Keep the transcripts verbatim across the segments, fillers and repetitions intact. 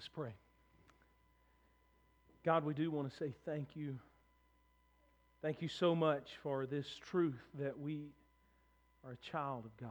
Let's pray. God, we do want to say thank you. Thank you so much for this truth that we are a child of God.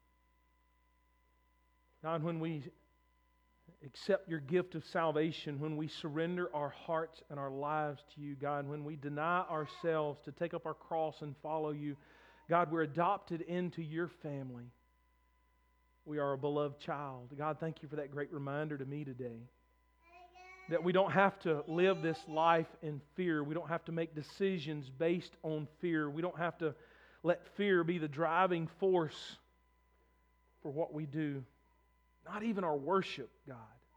God, when we accept your gift of salvation, when we surrender our hearts and our lives to you, God, when we deny ourselves to take up our cross and follow you, God, we're adopted into your family. We are a beloved child. God, thank you for that great reminder to me today. That we don't have to live this life in fear. We don't have to make decisions based on fear. We don't have to let fear be the driving force for what we do. Not even our worship, God.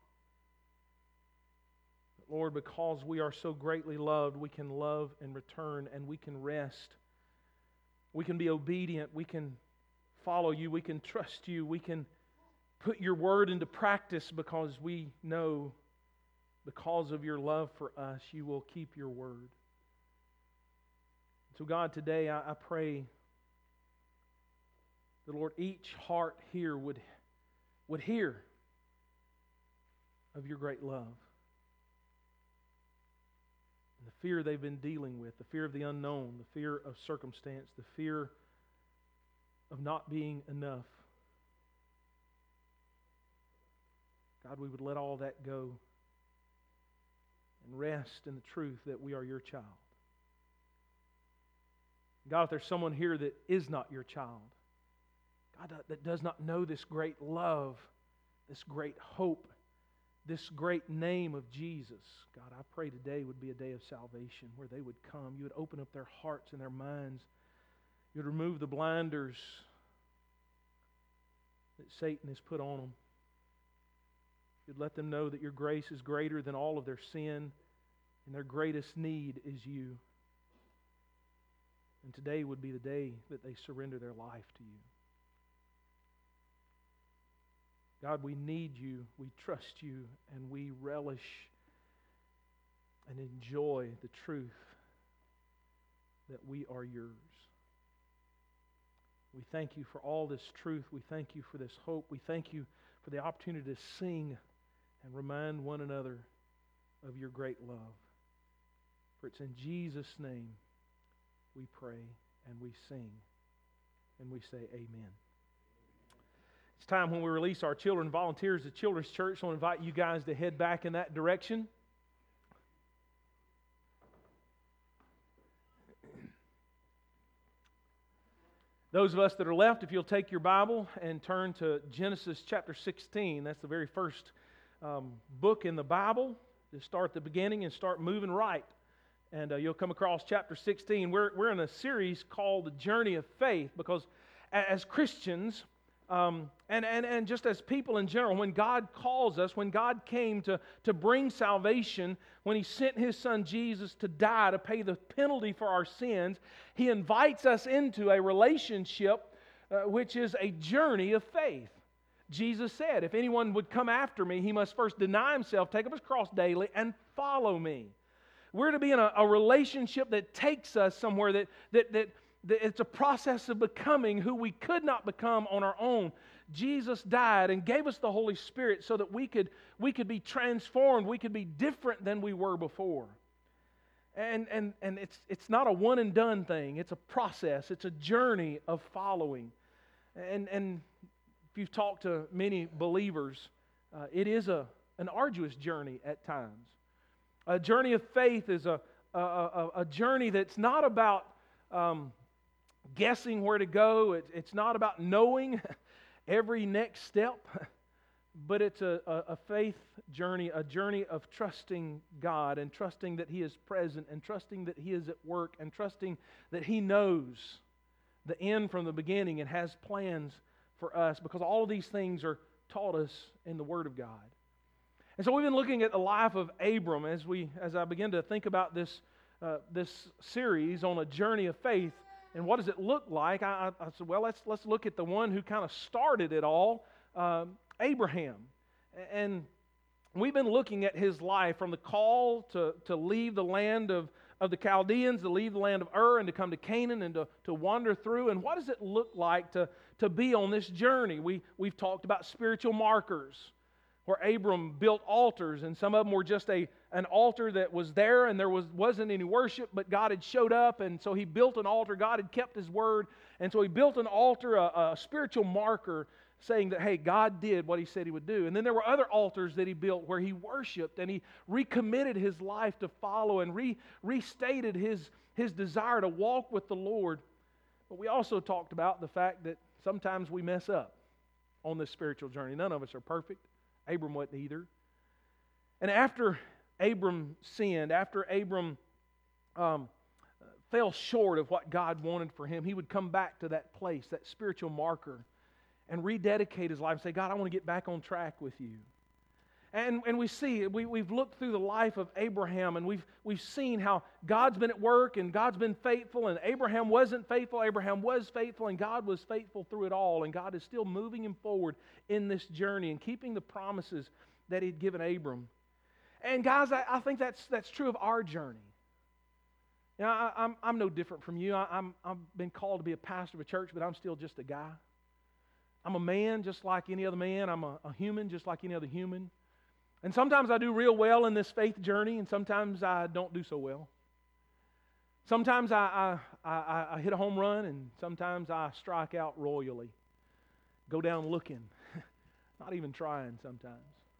But Lord, because we are so greatly loved, we can love in return and we can rest. We can be obedient. We can follow you. We can trust you. We can put your word into practice because we know because of your love for us, you will keep your word. So God, today I, I pray that, Lord, each heart here would, would hear of your great love. And the fear they've been dealing with, the fear of the unknown, the fear of circumstance, the fear of not being enough. God, we would let all that go and rest in the truth that we are your child. God, if there's someone here that is not your child, God, that does not know this great love, this great hope, this great name of Jesus, God, I pray today would be a day of salvation where they would come. You would open up their hearts and their minds. You would remove the blinders that Satan has put on them. You'd let them know that your grace is greater than all of their sin and their greatest need is you. And today would be the day that they surrender their life to you. God, we need you, we trust you, and we relish and enjoy the truth that we are yours. We thank you for all this truth. We thank you for this hope. We thank you for the opportunity to sing and remind one another of your great love. For it's in Jesus' name we pray and we sing and we say amen. It's time when we release our children volunteers at Children's Church. I'll invite you guys to head back in that direction. Those of us that are left, if you'll take your Bible and turn to Genesis chapter sixteen, that's the very first um, book in the Bible. Just start at the beginning and start moving right. And uh, you'll come across chapter sixteen. We're, we're in a series called The Journey of Faith because as Christians, um, and, and, and just as people in general, when God calls us, when God came to, to bring salvation, when He sent His Son Jesus to die to pay the penalty for our sins, He invites us into a relationship uh, which is a journey of faith. Jesus said, if anyone would come after me, he must first deny himself, take up his cross daily, and follow me. We're to be in a, a relationship that takes us somewhere, that, that, that, that it's a process of becoming who we could not become on our own. Jesus died and gave us the Holy Spirit so that we could, we could be transformed, we could be different than we were before. And, and, and it's, it's not a one and done thing, it's a process, it's a journey of following. And, and if you've talked to many believers, uh, it is a, an arduous journey at times. A journey of faith is a, a, a, a journey that's not about um, guessing where to go. It, it's not about knowing every next step, but it's a, a, a faith journey, a journey of trusting God and trusting that He is present and trusting that He is at work and trusting that He knows the end from the beginning and has plans for us, because all of these things are taught us in the Word of God. And so we've been looking at the life of Abram as we, as I begin to think about this, uh, this series on a journey of faith and what does it look like. I, I said, well, let's let's look at the one who kind of started it all, um, Abraham. And we've been looking at his life from the call to, to leave the land of, of the Chaldeans, to leave the land of Ur and to come to Canaan and to, to wander through. And what does it look like to, to be on this journey? We, we've talked about spiritual markers, where Abram built altars, and some of them were just a an altar that was there, and there was, wasn't any worship, but God had showed up, and so he built an altar. God had kept His word, and so he built an altar, a, a spiritual marker, saying that, hey, God did what He said He would do. And then there were other altars that he built where he worshiped, and he recommitted his life to follow and re, restated his, his desire to walk with the Lord. But we also talked about the fact that sometimes we mess up on this spiritual journey. None of us are perfect. Abram wasn't either. And after Abram sinned, after Abram um, fell short of what God wanted for him, he would come back to that place, that spiritual marker, and rededicate his life and say, God, I want to get back on track with you. And, and we see, we, we've looked through the life of Abraham, and we've, we've seen how God's been at work, and God's been faithful, and Abraham wasn't faithful, Abraham was faithful, and God was faithful through it all, and God is still moving him forward in this journey and keeping the promises that He'd given Abram. And guys, I, I think that's, that's true of our journey. You know, I, I'm, I'm no different from you. I, I'm, I've been called to be a pastor of a church, but I'm still just a guy. I'm a man just like any other man. I'm a, a human just like any other human. And sometimes I do real well in this faith journey, and sometimes I don't do so well. Sometimes I, I, I, I hit a home run, and sometimes I strike out royally. Go down looking, not even trying sometimes.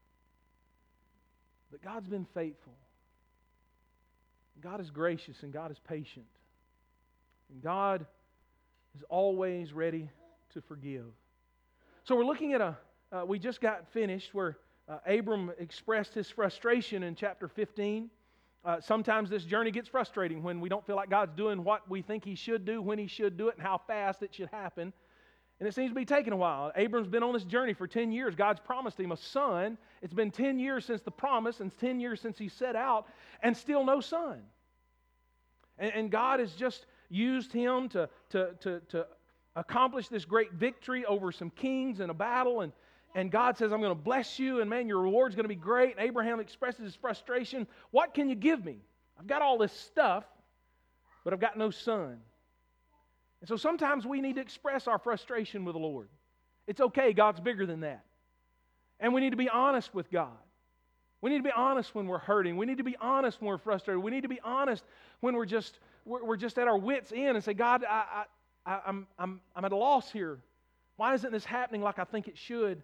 But God's been faithful. God is gracious, and God is patient. And God is always ready to forgive. So we're looking at a, uh, we just got finished where uh, Abram expressed his frustration in chapter fifteen. Uh, sometimes this journey gets frustrating when we don't feel like God's doing what we think He should do, when He should do it, and how fast it should happen. And it seems to be taking a while. Abram's been on this journey for ten years. God's promised him a son. It's been ten years since the promise, and ten years since he set out, and still no son. And, and God has just used him to, to, to, to accomplish this great victory over some kings in a battle. And, and God says, I'm going to bless you, and man, your reward's going to be great. And Abraham expresses his frustration. What can you give me? I've got all this stuff, but I've got no son. And so sometimes we need to express our frustration with the Lord. It's okay, God's bigger than that. And we need to be honest with God. We need to be honest when we're hurting. We need to be honest when we're frustrated. We need to be honest when we're just we're, we're just at our wits' end and say, God, I, I, I, I'm, I'm, I'm at a loss here. Why isn't this happening like I think it should?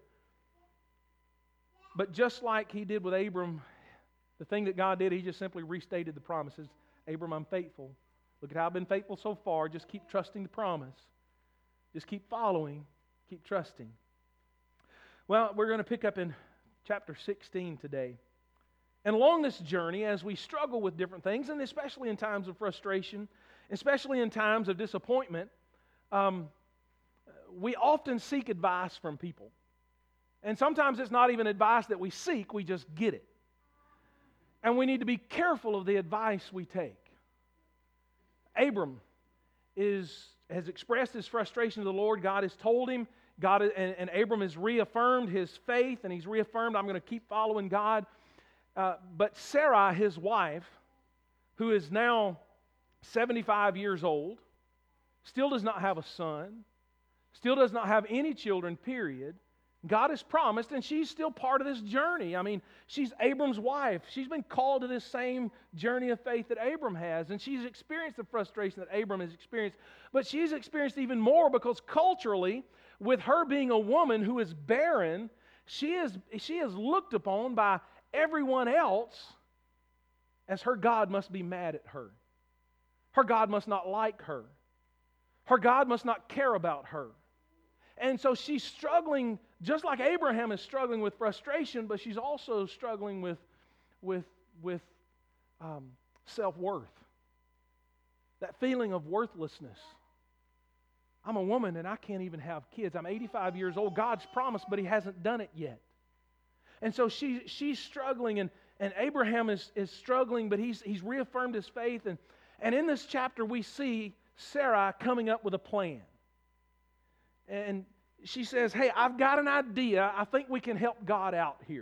But just like He did with Abram, the thing that God did, He just simply restated the promises. Abram, I'm faithful. Look at how I've been faithful so far. Just keep trusting the promise. Just keep following. Keep trusting. Well, we're going to pick up in chapter sixteen today. And along this journey, as we struggle with different things, and especially in times of frustration, especially in times of disappointment, um, we often seek advice from people. And sometimes it's not even advice that we seek, we just get it. And we need to be careful of the advice we take. Abram is, has expressed his frustration to the Lord. God has told him, God, and, and Abram has reaffirmed his faith, and he's reaffirmed, I'm going to keep following God. Uh, but Sarai, his wife, who is now seventy-five years old, still does not have a son, still does not have any children, period. God has promised, and she's still part of this journey. I mean, she's Abram's wife. She's been called to this same journey of faith that Abram has, and she's experienced the frustration that Abram has experienced. But she's experienced even more because culturally, with her being a woman who is barren, she is, she is looked upon by everyone else as her God must be mad at her. Her God must not like her. Her God must not care about her. And so she's struggling, just like Abraham is struggling with frustration, but she's also struggling with, with, with um, self-worth. That feeling of worthlessness. I'm a woman and I can't even have kids. I'm eighty-five years old. God's promised, but He hasn't done it yet. And so she, she's struggling, and, and Abraham is, is struggling, but he's, he's reaffirmed his faith. And, and in this chapter, we see Sarai coming up with a plan. And she says, hey, I've got an idea. I think we can help God out here.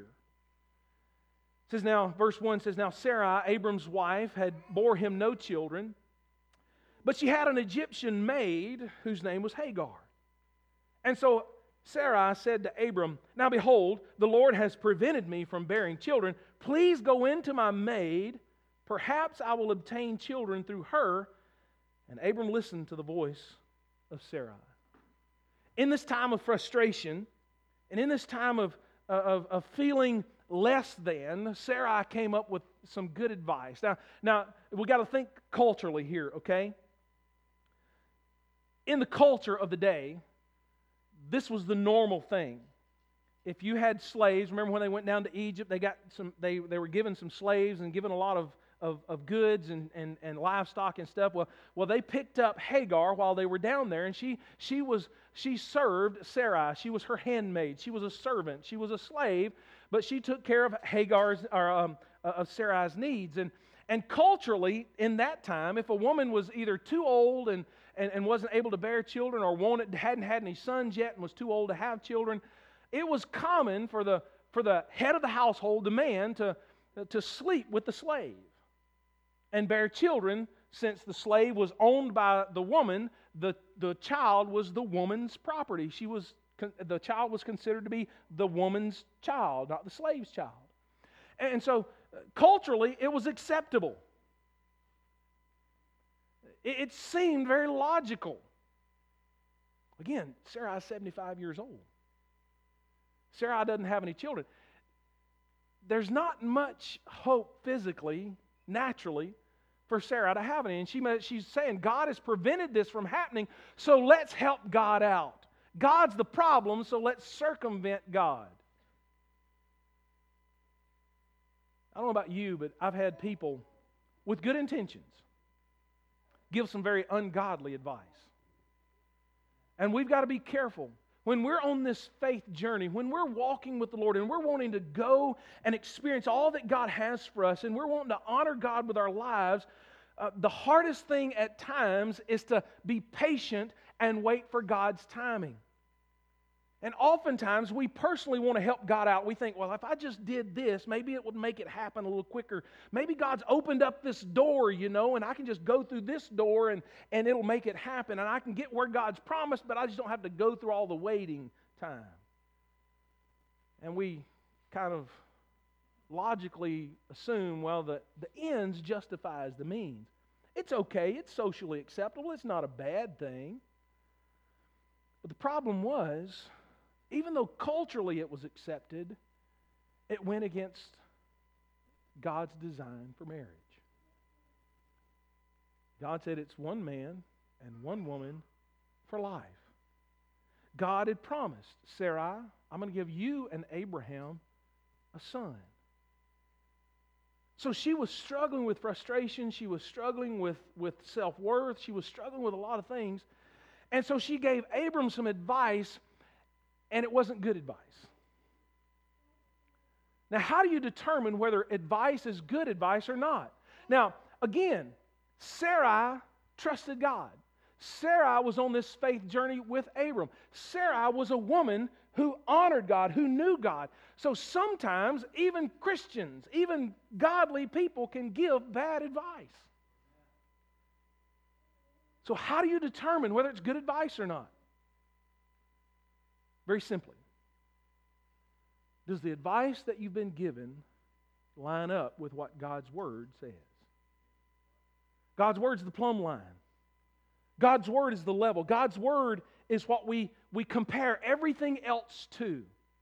It says now, verse one says, now Sarai, Abram's wife, had bore him no children, but she had an Egyptian maid whose name was Hagar. And so Sarai said to Abram, "Now behold, the Lord has prevented me from bearing children. Please go into my maid. Perhaps I will obtain children through her." And Abram listened to the voice of Sarai. In this time of frustration, and in this time of, of, of feeling less than, Sarai came up with some good advice. Now, now we got to think culturally here, okay? In the culture of the day, this was the normal thing. If you had slaves, remember when they went down to Egypt, they got some. They, they were given some slaves and given a lot of, of, of goods and, and, and livestock and stuff. Well, well, they picked up Hagar while they were down there, and she she was she served Sarai. She was her handmaid. She was a servant. She was a slave, but she took care of Hagar's or um, of Sarai's needs. And and culturally, in that time, if a woman was either too old and And, and wasn't able to bear children, or wanted, hadn't had any sons yet and was too old to have children, it was common for the, for the head of the household, the man, to, to sleep with the slave and bear children. Since the slave was owned by the woman, the, the child was the woman's property. She was, the child was considered to be the woman's child, not the slave's child. And so, culturally, it was acceptable. It seemed very logical. Again, Sarai is seventy-five years old. Sarai doesn't have any children. There's not much hope physically, naturally, for Sarah to have any. And she, she's saying, God has prevented this from happening, so let's help God out. God's the problem, so let's circumvent God. I don't know about you, but I've had people with good intentions give some very ungodly advice. And we've got to be careful. When we're on this faith journey, when we're walking with the Lord and we're wanting to go and experience all that God has for us, and we're wanting to honor God with our lives, uh, the hardest thing at times is to be patient and wait for God's timing. And oftentimes we personally want to help God out. We think, well, if I just did this, maybe it would make it happen a little quicker. Maybe God's opened up this door, you know, and I can just go through this door and, and it'll make it happen. And I can get where God's promised, but I just don't have to go through all the waiting time. And we kind of logically assume, well, the, the ends justifies the means. It's okay. It's socially acceptable. It's not a bad thing. But the problem was, even though culturally it was accepted, it went against God's design for marriage. God said it's one man and one woman for life. God had promised, Sarai, I'm going to give you and Abraham a son. So she was struggling with frustration. She was struggling with, with self-worth. She was struggling with a lot of things. And so she gave Abram some advice, and it wasn't good advice. Now, how do you determine whether advice is good advice or not? Now, again, Sarai trusted God. Sarai was on this faith journey with Abram. Sarai was a woman who honored God, who knew God. So sometimes even Christians, even godly people can give bad advice. So how do you determine whether it's good advice or not? Very simply. Does the advice that you've been given line up with what God's Word says? God's Word's the plumb line. God's Word is the level. God's Word is what we, we compare everything else to.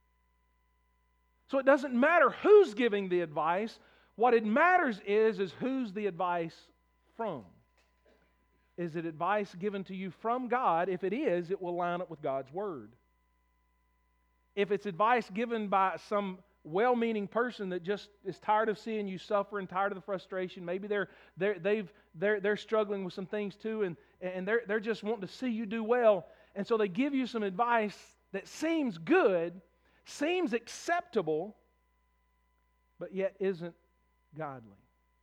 So it doesn't matter who's giving the advice. What it matters is, is who's the advice from. Is it advice given to you from God? If it is, it will line up with God's Word. If it's advice given by some well-meaning person that just is tired of seeing you suffer and tired of the frustration, maybe they're they're they've they're they're struggling with some things too, and and they're they're just wanting to see you do well, and so they give you some advice that seems good, seems acceptable, but yet isn't godly.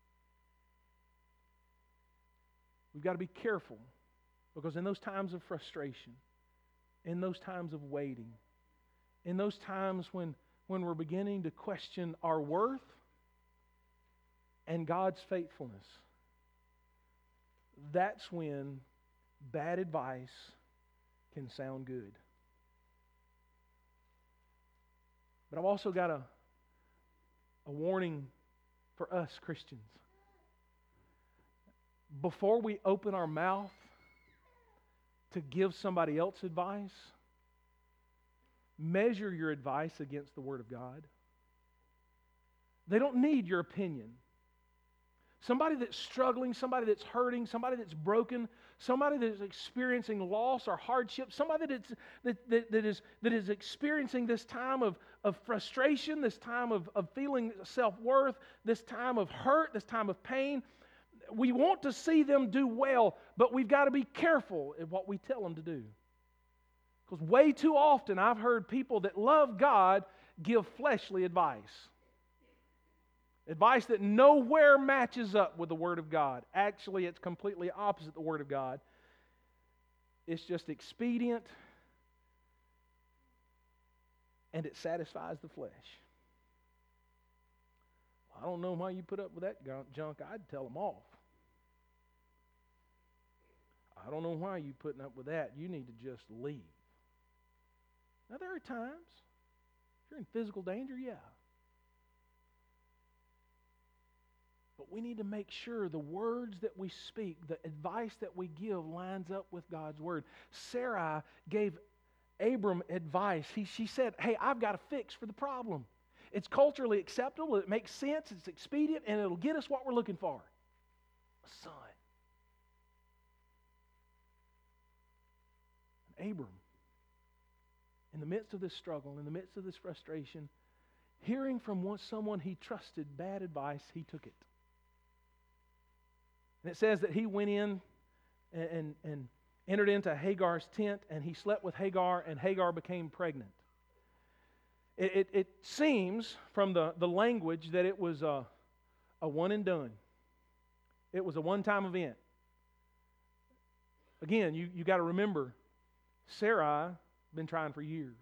We've got to be careful, because in those times of frustration, in those times of waiting, in those times when, when we're beginning to question our worth and God's faithfulness, that's when bad advice can sound good. But I've also got a, a warning for us Christians. Before we open our mouth to give somebody else advice, measure your advice against the Word of God. They don't need your opinion. Somebody that's struggling, somebody that's hurting, somebody that's broken, somebody that's experiencing loss or hardship, somebody that's, that, that, that, is, that is experiencing this time of, of frustration, this time of, of feeling self-worth, this time of hurt, this time of pain. We want to see them do well, but we've got to be careful in what we tell them to do. Because way too often I've heard people that love God give fleshly advice. Advice that nowhere matches up with the Word of God. Actually, it's completely opposite the Word of God. It's just expedient, and it satisfies the flesh. Well, I don't know why you put up with that junk. I'd tell them off. I don't know why you're putting up with that. You need to just leave. Now, there are times, if you're in physical danger, yeah. But we need to make sure the words that we speak, the advice that we give lines up with God's Word. Sarai gave Abram advice. He, she said, hey, I've got a fix for the problem. It's culturally acceptable, it makes sense, it's expedient, and it'll get us what we're looking for. A son. And Abram, in the midst of this struggle, in the midst of this frustration, hearing from one, someone he trusted bad advice, he took it. And it says that he went in and, and, and entered into Hagar's tent, and he slept with Hagar, and Hagar became pregnant. It, it, it seems from the, the language that it was a, a one and done. It was a one-time event. Again, you, you got to remember, Sarai been trying for years.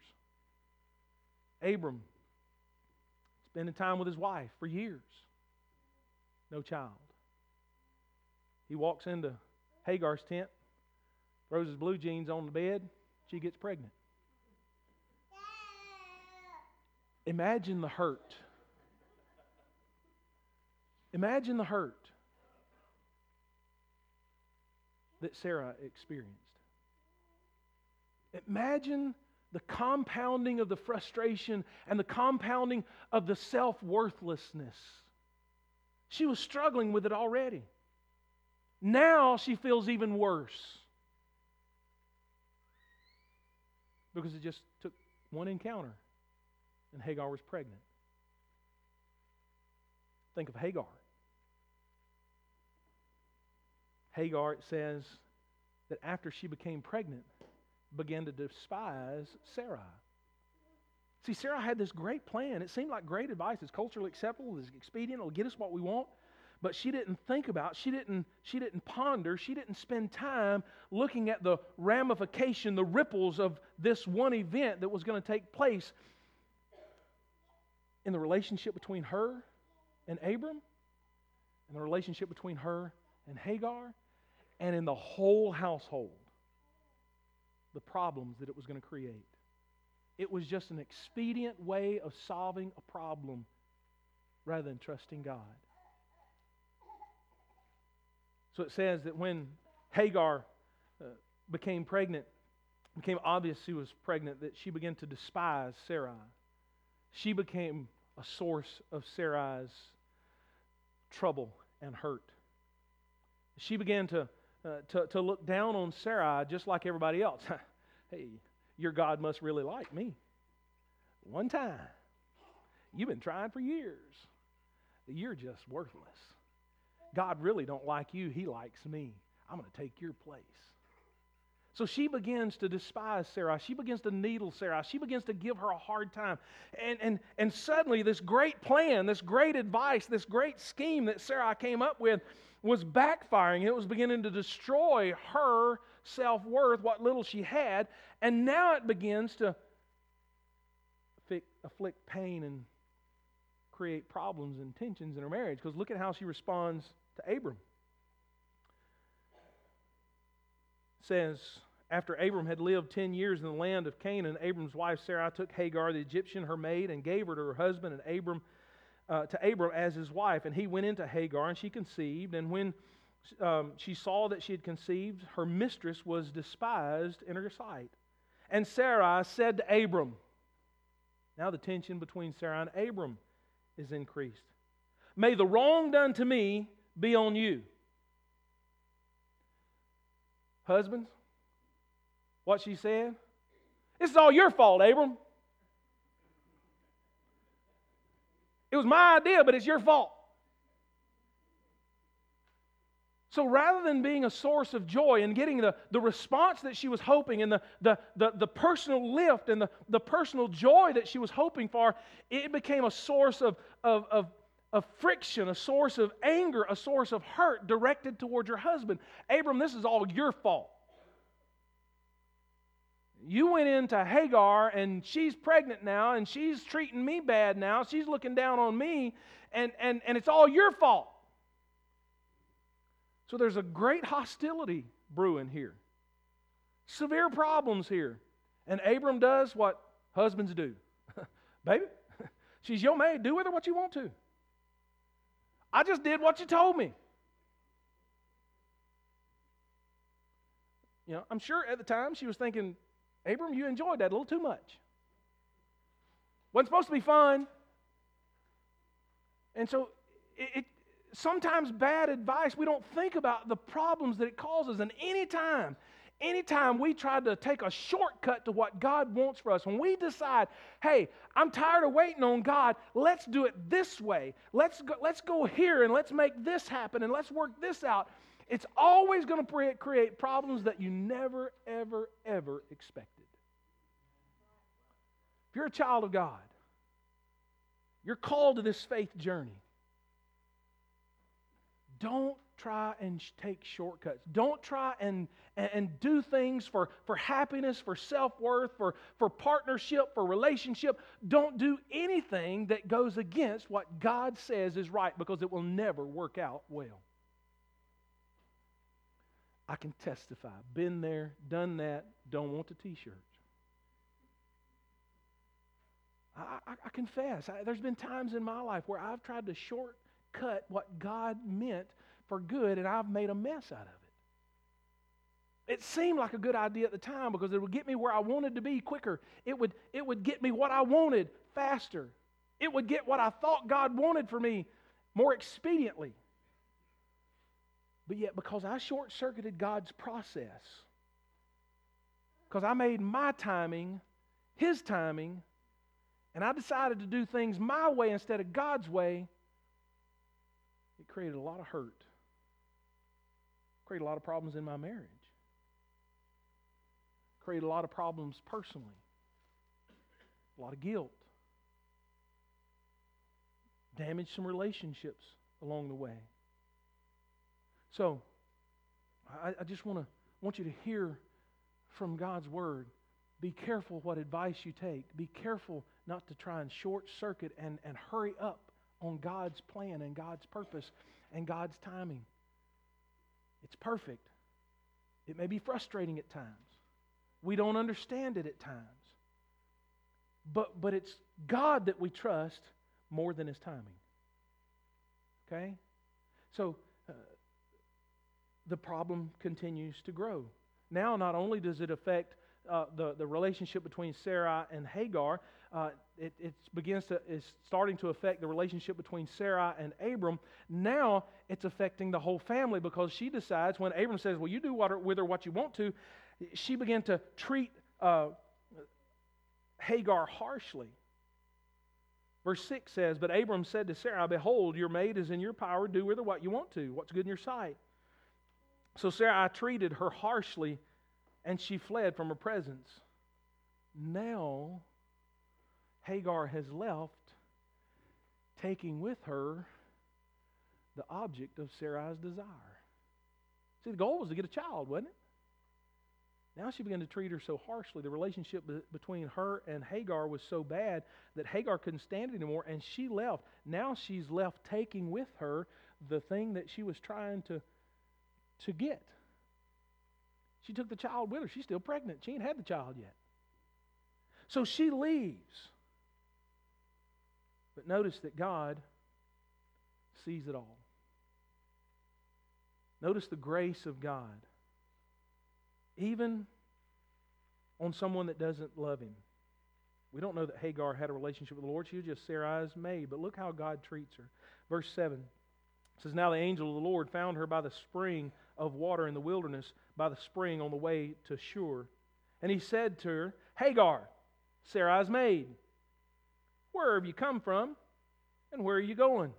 Abram spending time with his wife for years. No child. He walks into Hagar's tent, throws his blue jeans on the bed, she gets pregnant. Imagine the hurt. Imagine the hurt that Sarah experienced. Imagine the compounding of the frustration and the compounding of the self-worthlessness. She was struggling with it already. Now she feels even worse. Because it just took one encounter and Hagar was pregnant. Think of Hagar. Hagar, it says that after she became pregnant, began to despise Sarai. See, Sarah had this great plan. It seemed like great advice. It's culturally acceptable. It's expedient. It'll get us what we want. But she didn't think about, she didn't, she didn't ponder, she didn't spend time looking at the ramification, the ripples of this one event that was going to take place in the relationship between her and Abram, in the relationship between her and Hagar, and in the whole household. The problems that it was going to create. It was just an expedient way of solving a problem rather than trusting God. So it says that when Hagar uh, became pregnant, it became obvious she was pregnant, that she began to despise Sarai. She became a source of Sarai's trouble and hurt. She began to Uh, to, to look down on Sarai just like everybody else. Hey, your God must really like me. One time. You've been trying for years. You're just worthless. God really don't like you. He likes me. I'm going to take your place. So she begins to despise Sarai. She begins to needle Sarai. She begins to give her a hard time. And, and, and suddenly this great plan, this great advice, this great scheme that Sarai came up with was backfiring. It was beginning to destroy her self-worth, what little she had. And now it begins to afflict pain and create problems and tensions in her marriage. Because look at how she responds to Abram. It says, After Abram had lived ten years in the land of Canaan, Abram's wife Sarai took Hagar the Egyptian, her maid, and gave her to her husband and Abram uh, to Abram as his wife. And he went into Hagar, and she conceived. And when um, she saw that she had conceived, her mistress was despised in her sight. And Sarai said to Abram, now the tension between Sarai and Abram is increased. May the wrong done to me be on you. Husbands, what she said? This is all your fault, Abram. It was my idea, but it's your fault. So rather than being a source of joy and getting the, the response that she was hoping and the, the, the, the personal lift and the, the personal joy that she was hoping for, it became a source of, of, of, of friction, a source of anger, a source of hurt directed towards your husband. Abram, this is all your fault. You went into Hagar, and she's pregnant now, and she's treating me bad now. She's looking down on me, and, and, and it's all your fault. So there's a great hostility brewing here. Severe problems here. And Abram does what husbands do. Baby, she's your maid. Do with her what you want to. I just did what you told me. You know, I'm sure at the time she was thinking, Abram, you enjoyed that a little too much. Wasn't supposed to be fun. And so it, it sometimes bad advice, we don't think about the problems that it causes. And anytime, anytime we try to take a shortcut to what God wants for us, when we decide, hey, I'm tired of waiting on God, let's do it this way. Let's go, let's go here and let's make this happen and let's work this out. It's always going to create problems that you never, ever, ever expected. If you're a child of God, you're called to this faith journey. Don't try and take shortcuts. Don't try and, and, and do things for, for happiness, for self-worth, for, for partnership, for relationship. Don't do anything that goes against what God says is right, because it will never work out well. I can testify. Been there, done that, don't want the t-shirt. I, I, I confess, I, there's been times in my life where I've tried to shortcut what God meant for good, and I've made a mess out of it. It seemed like a good idea at the time because it would get me where I wanted to be quicker. It would, it would get me what I wanted faster. It would get what I thought God wanted for me more expediently. But yet, because I short-circuited God's process, because I made my timing His timing, and I decided to do things my way instead of God's way, it created a lot of hurt. Created a lot of problems in my marriage. Created a lot of problems personally. A lot of guilt. Damaged some relationships along the way. So, I, I just want to want you to hear from God's Word. Be careful what advice you take. Be careful not to try and short-circuit and, and hurry up on God's plan and God's purpose and God's timing. It's perfect. It may be frustrating at times. We don't understand it at times. But, but it's God that we trust more than His timing. Okay? So, uh, the problem continues to grow. Now, not only does it affect uh, the, the relationship between Sarai and Hagar, uh, it, it begins to is starting to affect the relationship between Sarai and Abram. Now, it's affecting the whole family, because she decides, when Abram says, well, you do what, with her what you want to, she began to treat uh, Hagar harshly. Verse six says, but Abram said to Sarai, behold, your maid is in your power, do with her what you want to, what's good in your sight. So Sarai treated her harshly, and she fled from her presence. Now, Hagar has left, taking with her the object of Sarai's desire. See, the goal was to get a child, wasn't it? Now she began to treat her so harshly. The relationship be- between her and Hagar was so bad that Hagar couldn't stand it anymore, and she left. Now she's left taking with her the thing that she was trying to, to get. She took the child with her. She's still pregnant. She ain't had the child yet. So she leaves. But notice that God sees it all. Notice the grace of God. Even on someone that doesn't love Him. We don't know that Hagar had a relationship with the Lord. She was just Sarai's maid. But look how God treats her. Verse seven says, Now the angel of the Lord found her by the spring of water in the wilderness, by the spring on the way to Shur. And he said to her, Hagar, Sarai's maid, where have you come from, and where are you going?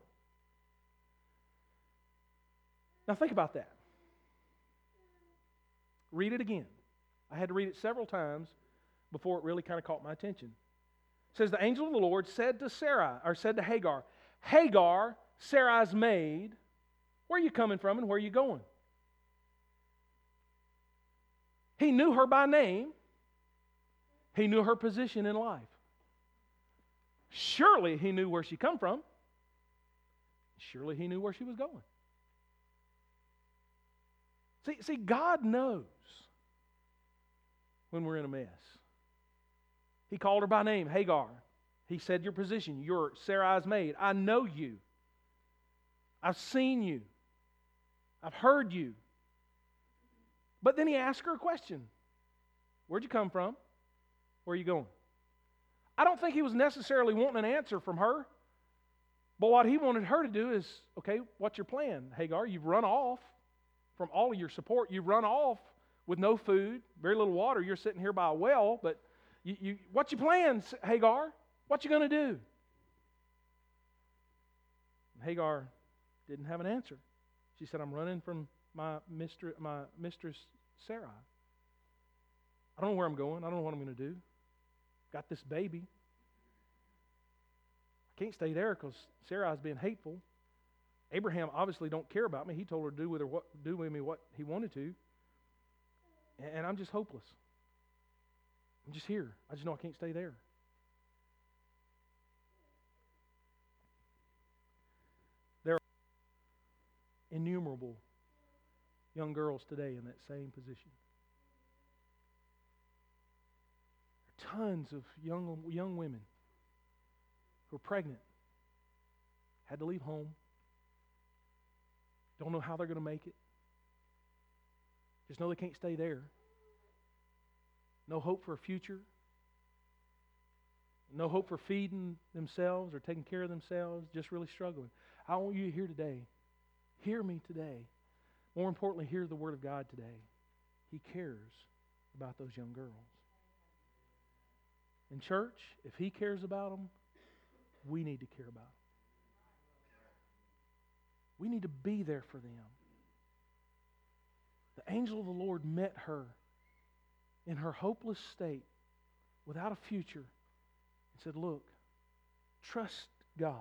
Now think about that. Read it again. I had to read it several times before it really kind of caught my attention. It says, the angel of the Lord said to Sarai, or said to Hagar, Hagar, Sarai's maid, where are you coming from and where are you going? He knew her by name. He knew her position in life. Surely he knew where she come from. Surely he knew where she was going. See, see, God knows when we're in a mess. He called her by name, Hagar. He said your position, you're Sarai's maid. I know you. I've seen you. I've heard you. But then he asked her a question. Where'd you come from? Where are you going? I don't think he was necessarily wanting an answer from her. But what he wanted her to do is, okay, what's your plan, Hagar? You've run off from all of your support. You've run off with no food, very little water. You're sitting here by a well, but you, you, what's your plan, Hagar? What you going to do? Hagar didn't have an answer. She said, I'm running from my mistress, my mistress Sarai. I don't know where I'm going. I don't know what I'm going to do. Got this baby. I can't stay there because Sarai's being hateful. Abraham obviously don't care about me. He told her to do with her what do with me what he wanted to. And I'm just hopeless. I'm just here. I just know I can't stay there. There are innumerable young girls today in that same position. There are tons of young, young women who are pregnant, had to leave home, don't know how they're going to make it. Just know they can't stay there. No hope for a future. No hope for feeding themselves or taking care of themselves, just really struggling. I want you to hear today. Hear me today. More importantly, hear the Word of God today. He cares about those young girls. In church, if He cares about them, we need to care about them. We need to be there for them. The angel of the Lord met her in her hopeless state, without a future, and said, look, trust God.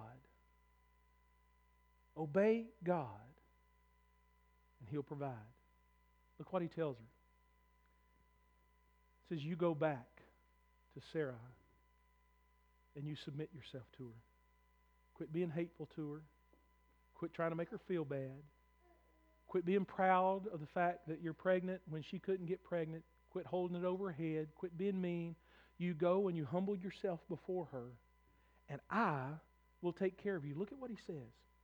Obey God, and He'll provide. Look what He tells her. He says, you go back to Sarai, and you submit yourself to her. Quit being hateful to her. Quit trying to make her feel bad. Quit being proud of the fact that you're pregnant when she couldn't get pregnant. Quit holding it over her head. Quit being mean. You go and you humble yourself before her, and I will take care of you. Look at what he says.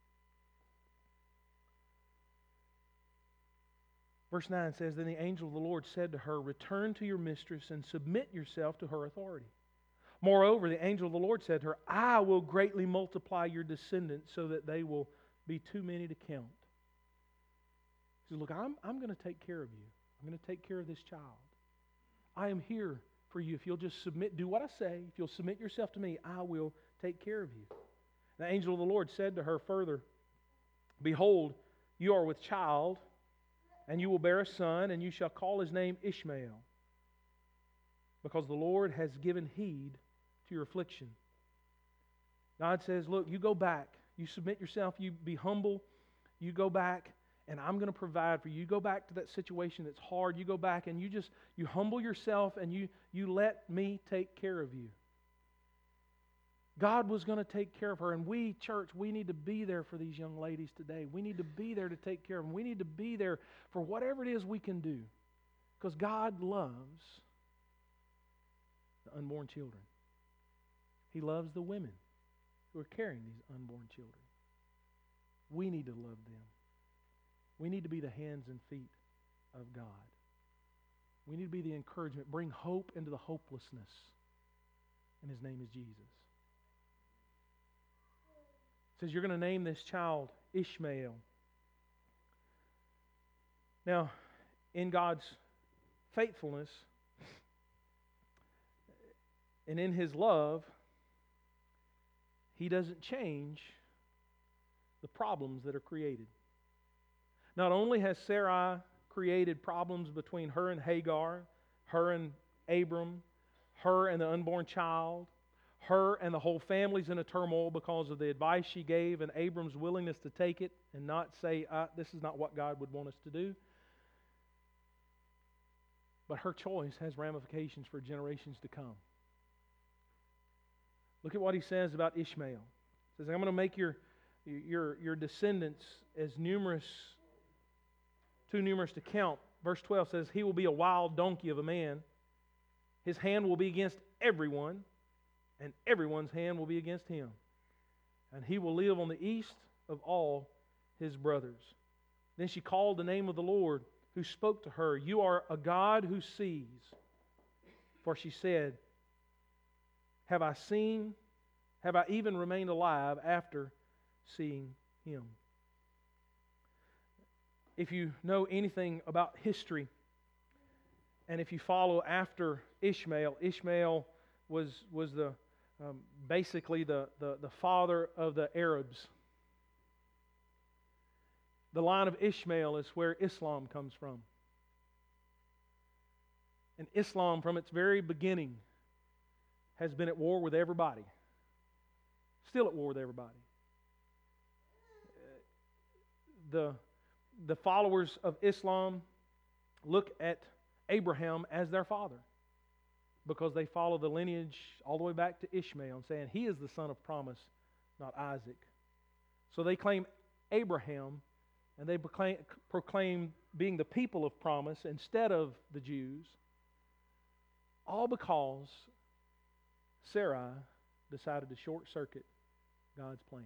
Verse nine says, Then the angel of the Lord said to her, Return to your mistress and submit yourself to her authority. Moreover, the angel of the Lord said to her, I will greatly multiply your descendants so that they will be too many to count. He says, look, I'm, I'm going to take care of you. I'm going to take care of this child. I am here for you. If you'll just submit, do what I say, if you'll submit yourself to me, I will take care of you. The angel of the Lord said to her further, Behold, you are with child, and you will bear a son, and you shall call his name Ishmael, because the Lord has given heed to your affliction. God says, look, you go back. You submit yourself. You be humble. You go back, and I'm going to provide for you. You go back to that situation that's hard. You go back, and you just, you humble yourself, and you, you let me take care of you. God was going to take care of her, and we, church, we need to be there for these young ladies today. We need to be there to take care of them. We need to be there for whatever it is we can do, Because God loves the unborn children. He loves the women who are carrying these unborn children. We need to love them. We need to be the hands and feet of God. We need to be the encouragement, bring hope into the hopelessness. And His name is Jesus. It says you're going to name this child Ishmael. Now, in God's faithfulness and in His love, He doesn't change the problems that are created. Not only has Sarai created problems between her and Hagar, her and Abram, her and the unborn child, her and the whole family's in a turmoil because of the advice she gave and Abram's willingness to take it and not say, uh, this is not what God would want us to do. But her choice has ramifications for generations to come. Look at what he says about Ishmael. He says, I'm going to make your, your, your descendants as numerous, too numerous to count. Verse twelve says, he will be a wild donkey of a man. His hand will be against everyone, and everyone's hand will be against him. And he will live on the east of all his brothers. Then she called the name of the Lord, who spoke to her, you are a God who sees. For she said, have I seen, have I even remained alive after seeing him? If you know anything about history, and if you follow after Ishmael, Ishmael was, was the, um, basically the, the, the father of the Arabs. The line of Ishmael is where Islam comes from. And Islam, from its very beginning, has been at war with everybody. Still at war with everybody. The, the followers of Islam look at Abraham as their father because they follow the lineage all the way back to Ishmael and saying he is the son of promise, not Isaac. So they claim Abraham and they proclaim, proclaim being the people of promise instead of the Jews, all because Sarai decided to short-circuit God's plan.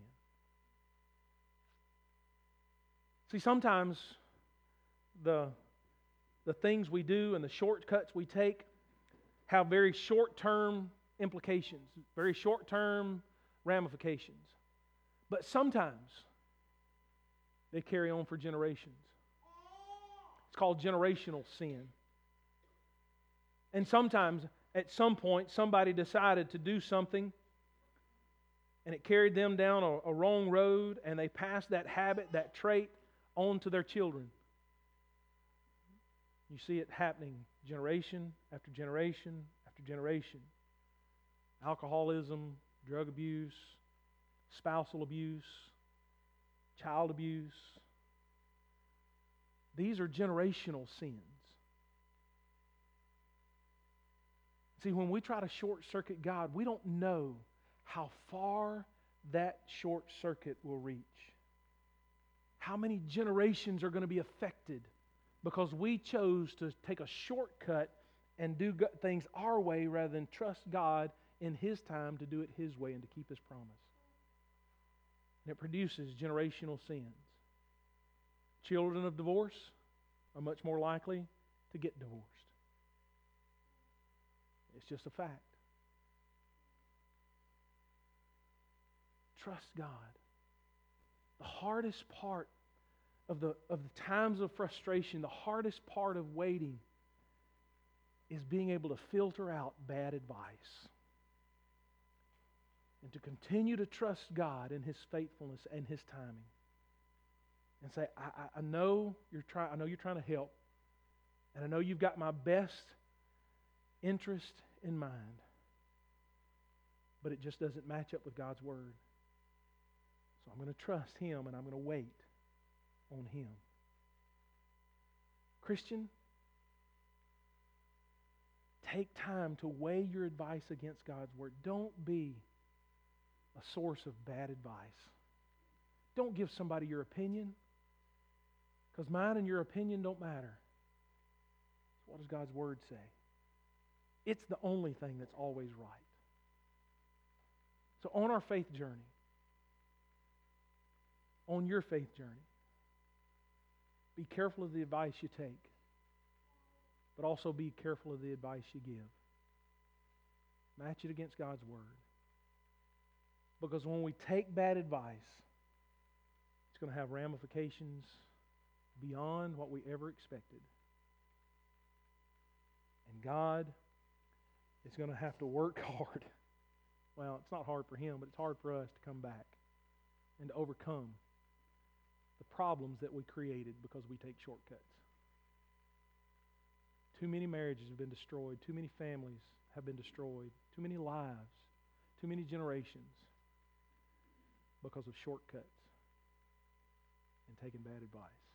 See, sometimes the, the things we do and the shortcuts we take have very short-term implications, very short-term ramifications. But sometimes they carry on for generations. It's called generational sin. And sometimes, at some point, somebody decided to do something and it carried them down a, a wrong road and they passed that habit, that trait, on to their children. You see it happening generation after generation after generation. Alcoholism, drug abuse, spousal abuse, child abuse. These are generational sins. See, when we try to short-circuit God, we don't know how far that short circuit will reach. How many generations are going to be affected because we chose to take a shortcut and do things our way rather than trust God in His time to do it His way and to keep His promise. And it produces generational sins. Children of divorce are much more likely to get divorced. It's just a fact. Trust God. The hardest part of the, of the times of frustration, the hardest part of waiting is being able to filter out bad advice. And to continue to trust God in His faithfulness and His timing. And say, I, I, I know you're trying, I know you're trying to help. And I know you've got my best interest in mind. But it just doesn't match up with God's Word. So I'm going to trust Him and I'm going to wait on Him. Christian, take time to weigh your advice against God's Word. Don't be a source of bad advice. Don't give somebody your opinion, because mine and your opinion don't matter. What does God's Word say? It's the only thing that's always right. So on our faith journey, on your faith journey, be careful of the advice you take, but also be careful of the advice you give. Match it against God's Word. Because when we take bad advice, it's going to have ramifications beyond what we ever expected. And God is going to have to work hard. Well, it's not hard for Him, but it's hard for us to come back and to overcome the problems that we created because we take shortcuts. Too many marriages have been destroyed. Too many families have been destroyed. Too many lives. Too many generations because of shortcuts and taking bad advice.